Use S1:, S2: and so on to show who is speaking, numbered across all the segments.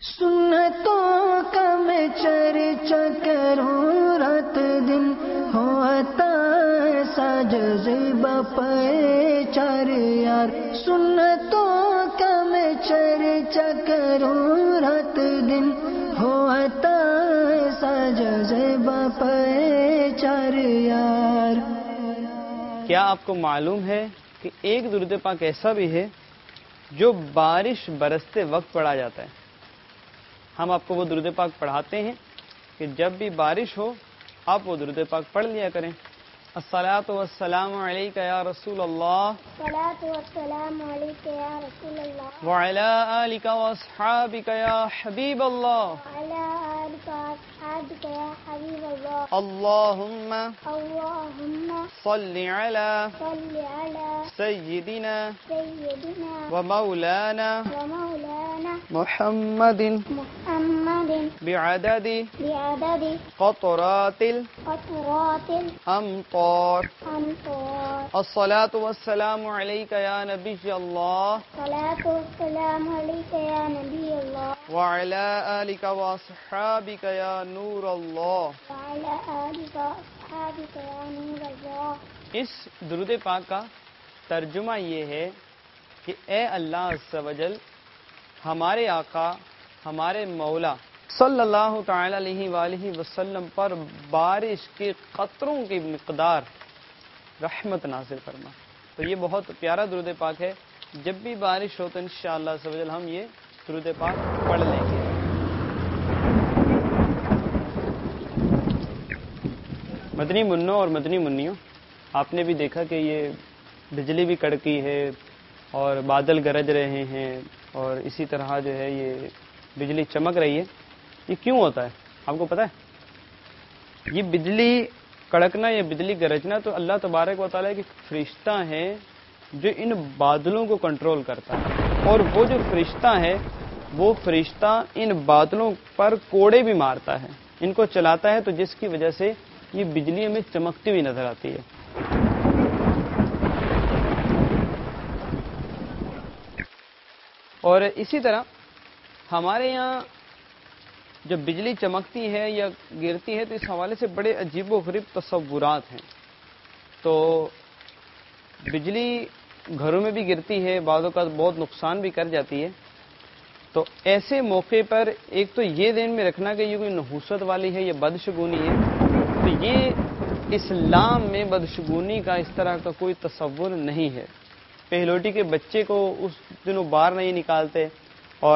S1: سنتوں کا میں چرچا کروں رات دن، ہوتا ایسا جذبہ پے چار یار۔ سنتوں کا میں چرچا کروں رات دن، ہوتا ایسا جذبہ پے چار یار۔
S2: کیا آپ کو معلوم ہے کہ ایک درود پاک ایسا بھی ہے جو بارش برستے وقت پڑھا جاتا ہے؟ ہم آپ کو وہ درود پاک پڑھاتے ہیں کہ جب بھی بارش ہو آپ وہ درود پاک پڑھ لیا کریں۔ الصلاۃ والسلام علیک یا رسول اللہ،
S3: الصلاۃ والسلام علیک یا رسول اللہ،
S2: وعلی آلک واصحابک یا حبیب اللہ،
S3: وعلی آلک واصحابک یا حبیب اللہ،
S2: اللہم
S3: اللہم
S2: صل علی
S3: صل علی
S2: سیدنا
S3: سیدنا
S2: ومولانا
S3: ومولانا
S2: محمد
S3: محمد
S2: بعدد
S3: بعدد
S2: قطرات
S3: قطرات
S2: الامطار۔
S3: الأمطار۔
S2: الصلاۃ والسلام علیک یا نبی اللہ،
S3: الصلاۃ والسلام علیک یا نبی اللہ،
S2: وعلی آلک واصحابک یا نور اللہ۔
S3: وعلی آلک واصحابک یا نور اللہ۔
S2: اس درود پاک کا ترجمہ یہ ہے کہ اے اللہ عز و جل، ہمارے آقا ہمارے مولا صلی اللہ تعالی علیہ وآلہ وسلم پر بارش کے قطروں کی مقدار رحمت نازل فرما۔ تو یہ بہت پیارا درود پاک ہے، جب بھی بارش ہو تو انشاءاللہ عز و جل ہم یہ درود پاک پڑھ لیں گے۔ مدنی منوں اور مدنی منیوں، آپ نے بھی دیکھا کہ یہ بجلی بھی کڑکی ہے اور بادل گرج رہے ہیں اور اسی طرح جو ہے یہ بجلی چمک رہی ہے۔ یہ کیوں ہوتا ہے آپ کو پتہ ہے؟ یہ بجلی کڑکنا یا بجلی گرجنا تو اللہ تبارک و تعالیٰ کی فرشتہ ہے جو ان بادلوں کو کنٹرول کرتا ہے، اور وہ جو فرشتہ ہے وہ فرشتہ ان بادلوں پر کوڑے بھی مارتا ہے، ان کو چلاتا ہے، تو جس کی وجہ سے یہ بجلی ہمیں چمکتی ہوئی نظر آتی ہے۔ اور اسی طرح ہمارے یہاں جب بجلی چمکتی ہے یا گرتی ہے تو اس حوالے سے بڑے عجیب و غریب تصورات ہیں۔ تو بجلی گھروں میں بھی گرتی ہے، بعض اوقات بہت نقصان بھی کر جاتی ہے۔ تو ایسے موقع پر ایک تو یہ ذہن میں رکھنا کہ یہ کوئی نحوست والی ہے یا بدشگونی ہے، تو یہ اسلام میں بدشگونی کا اس طرح کا کوئی تصور نہیں ہے۔ پہلوٹی کے بچے کو اس دنوں باہر نہیں نکالتے اور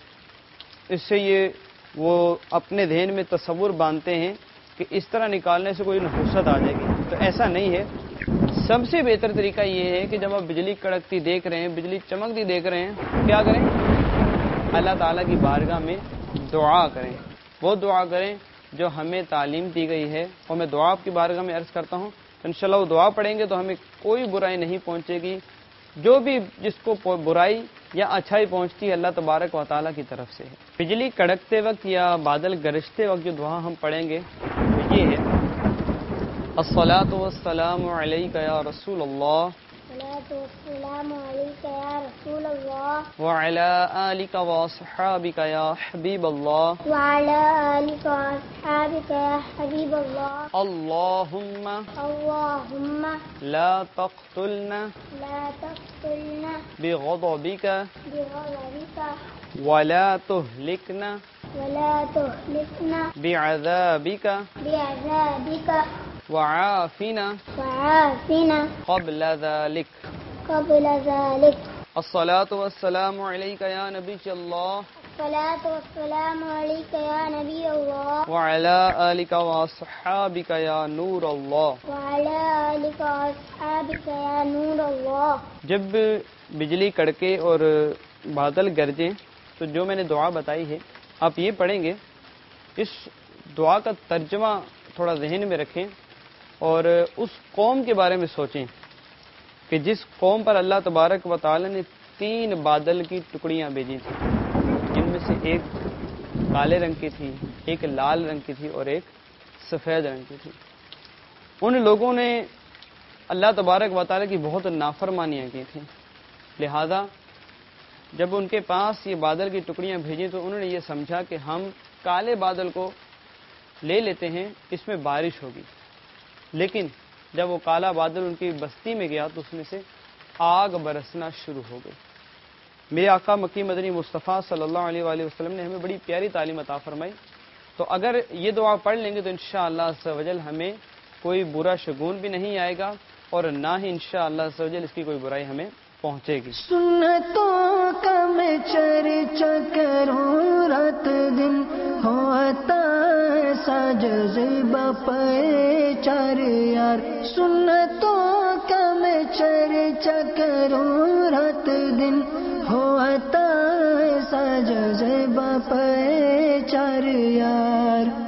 S2: اس سے یہ وہ اپنے ذہن میں تصور باندھتے ہیں کہ اس طرح نکالنے سے کوئی نحوست آ جائے گی، تو ایسا نہیں ہے۔ سب سے بہتر طریقہ یہ ہے کہ جب آپ بجلی کڑکتی دیکھ رہے ہیں، بجلی چمکتی دیکھ رہے ہیں، کیا کریں؟ اللہ تعالیٰ کی بارگاہ میں دعا کریں، وہ دعا کریں جو ہمیں تعلیم دی گئی ہے، اور میں دعا آپ کی بارگاہ میں عرض کرتا ہوں، انشاءاللہ وہ دعا پڑھیں گے تو ہمیں کوئی برائی نہیں پہنچے گی۔ جو بھی جس کو برائی یا اچھائی پہنچتی ہے اللہ تبارک و تعالیٰ کی طرف سے ہے۔ بجلی کڑکتے وقت یا بادل گرجتے وقت جو دعا ہم پڑھیں گے وہ یہ ہے: الصلاۃ والسلام علیک یا رسول اللہ،
S3: الصلاۃ والسلام علیک یا رسول اللہ،
S2: وعلی آلک واصحابک یا حبیب اللہ،
S3: وعلی آلک واصحابک یا حبیب اللہ،
S2: اللہم
S3: اللہم
S2: لا تقتلنا
S3: لا تقتلنا
S2: بغضبک
S3: بغضبک
S2: ولا تہلکنا
S3: ولا تہلکنا
S2: بعذابک
S3: بعذابک
S2: وعافنا
S3: وعافنا
S2: قبل ذلك۔
S3: قبل ذلك۔
S2: الصلاۃ والسلام علیک یا نبی اللہ،
S3: الصلاۃ والسلام علیک یا نبی اللہ،
S2: وعلی آلک واصحابک یا نور اللہ۔
S3: وعلی آلک واصحابک یا نور اللہ۔
S2: جب بجلی کڑکے اور بادل گرجیں تو جو میں نے دعا بتائی ہے آپ یہ پڑھیں گے، اس دعا کا ترجمہ تھوڑا ذہن میں رکھیں اور اس قوم کے بارے میں سوچیں کہ جس قوم پر اللہ تبارک و تعالی نے 3 بادل کی ٹکڑیاں بھیجی تھیں، جن میں سے ایک کالے رنگ کی تھی، ایک لال رنگ کی تھی اور ایک سفید رنگ کی تھی۔ ان لوگوں نے اللہ تبارک و تعالی کی بہت نافرمانیاں کی تھیں، لہذا جب ان کے پاس یہ بادل کی ٹکڑیاں بھیجیں تو انہوں نے یہ سمجھا کہ ہم کالے بادل کو لے لیتے ہیں، اس میں بارش ہوگی، لیکن جب وہ کالا بادل ان کی بستی میں گیا تو اس میں سے آگ برسنا شروع ہو گئی۔ میرے آقا مکی مدنی مصطفیٰ صلی اللہ علیہ وآلہ وسلم نے ہمیں بڑی پیاری تعلیم عطا فرمائی، تو اگر یہ دعا پڑھ لیں گے تو انشاءاللہ عز و جل ہمیں کوئی برا شگون بھی نہیں آئے گا اور نہ ہی انشاءاللہ عز و جل اس کی کوئی برائی ہمیں پہنچے گی۔
S1: سنتوں کا میں چرچا کروں رات دن، ہوتا ایسا جذبہ پہچار یار، سنتوں کا میں چرچا کروں رات دن، ہوتا ایسا جذبہ پہچار یار۔